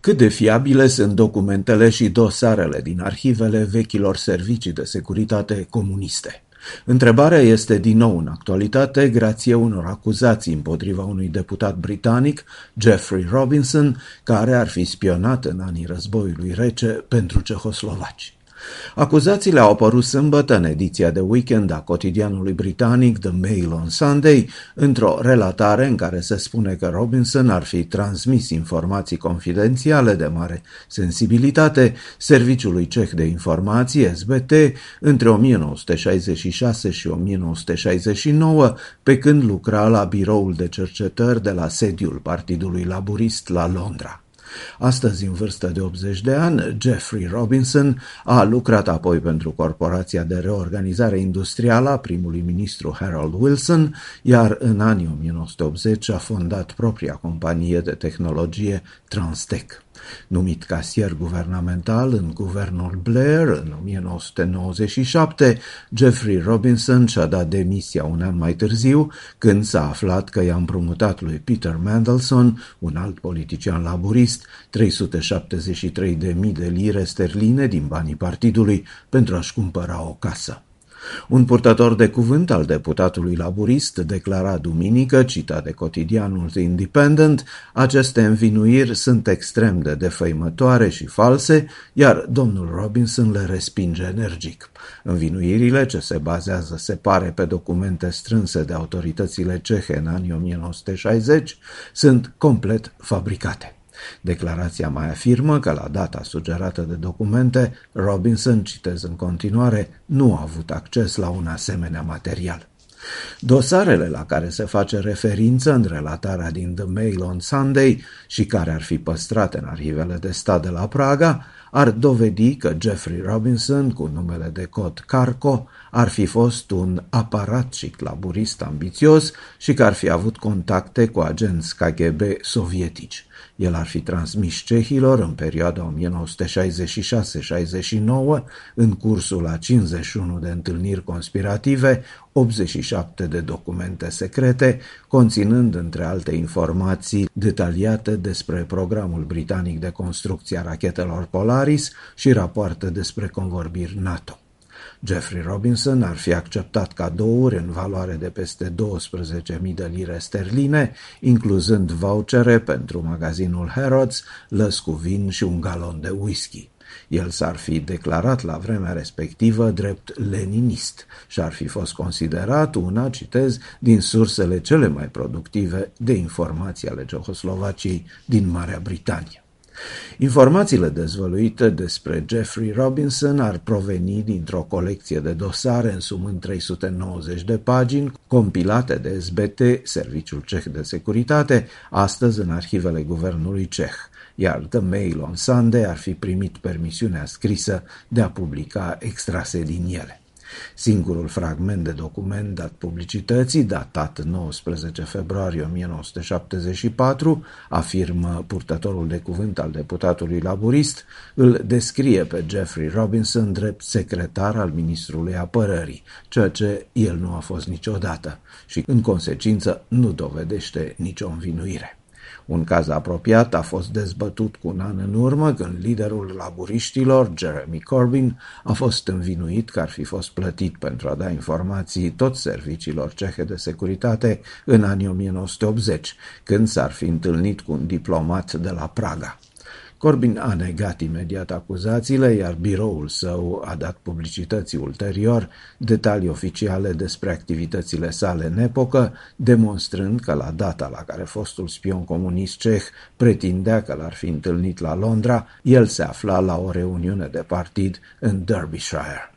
Cât de fiabile sunt documentele și dosarele din arhivele vechilor servicii de securitate comuniste? Întrebarea este din nou în actualitate grație unor acuzații împotriva unui deputat britanic, Jeffrey Robinson, care ar fi spionat în anii războiului rece pentru cehoslovaci. Acuzațiile au apărut sâmbătă în ediția de weekend a cotidianului britanic The Mail on Sunday, într-o relatare în care se spune că Robinson ar fi transmis informații confidențiale de mare sensibilitate Serviciului Ceh de Informații, SBT, între 1966 și 1969, pe când lucra la biroul de cercetări de la sediul Partidului Laburist la Londra. Astăzi, în vârstă de 80 de ani, Jeffrey Robinson a lucrat apoi pentru Corporația de Reorganizare Industrială a primului ministru Harold Wilson, iar în anii 1980 a fondat propria companie de tehnologie Transtech. Numit casier guvernamental în guvernul Blair în 1997, Jeffrey Robinson și-a dat demisia un an mai târziu, când s-a aflat că i-a împrumutat lui Peter Mandelson, un alt politician laburist, 373.000 de lire sterline din banii partidului pentru a-și cumpăra o casă. Un purtător de cuvânt al deputatului laburist declara duminică, citat de cotidianul The Independent, aceste învinuiri sunt extrem de defăimătoare și false, iar domnul Robinson le respinge energic. Învinuirile, ce se bazează, se pare, pe documente strânse de autoritățile cehe în anii 1960, sunt complet fabricate. Declarația mai afirmă că la data sugerată de documente, Robinson, citez în continuare, nu a avut acces la un asemenea material. Dosarele la care se face referință în relatarea din The Mail on Sunday și care ar fi păstrate în arhivele de stat de la Praga ar dovedi că Jeffrey Robinson, cu numele de cod Carco, ar fi fost un aparatchik laburist ambițios și că ar fi avut contacte cu agenți KGB sovietici. El ar fi transmis cehilor în perioada 1966-69, în cursul a 51 de întâlniri conspirative, 87 de documente secrete, conținând între alte informații detaliate despre programul britanic de construcție a rachetelor Polaris și rapoarte despre convorbiri NATO. Jeffrey Robinson ar fi acceptat cadouri în valoare de peste 12.000 de lire sterline, incluzând vouchere pentru magazinul Harrods, lăs cu vin și un galon de whisky. El s-ar fi declarat la vremea respectivă drept leninist și ar fi fost considerat una, citez, din sursele cele mai productive de informații ale Cehoslovaciei din Marea Britanie. Informațiile dezvăluite despre Jeffrey Robinson ar proveni dintr-o colecție de dosare însumând 390 de pagini, compilate de SBT, Serviciul Ceh de Securitate, astăzi în arhivele guvernului ceh, iar The Mail on Sunday ar fi primit permisiunea scrisă de a publica extrase din ele. Singurul fragment de document dat publicității, datat 19 februarie 1974, afirmă purtătorul de cuvânt al deputatului laburist, îl descrie pe Jeffrey Robinson drept secretar al ministrului apărării, ceea ce el nu a fost niciodată și, în consecință, nu dovedește nicio învinuire. Un caz apropiat a fost dezbătut cu un an în urmă, când liderul laburiștilor, Jeremy Corbyn, a fost învinuit că ar fi fost plătit pentru a da informații tot serviciilor cehe de securitate în anii 1980, când s-ar fi întâlnit cu un diplomat de la Praga. Corbyn a negat imediat acuzațiile, iar biroul său a dat publicității ulterior detalii oficiale despre activitățile sale în epocă, demonstrând că la data la care fostul spion comunist ceh pretindea că l-ar fi întâlnit la Londra, el se afla la o reuniune de partid în Derbyshire.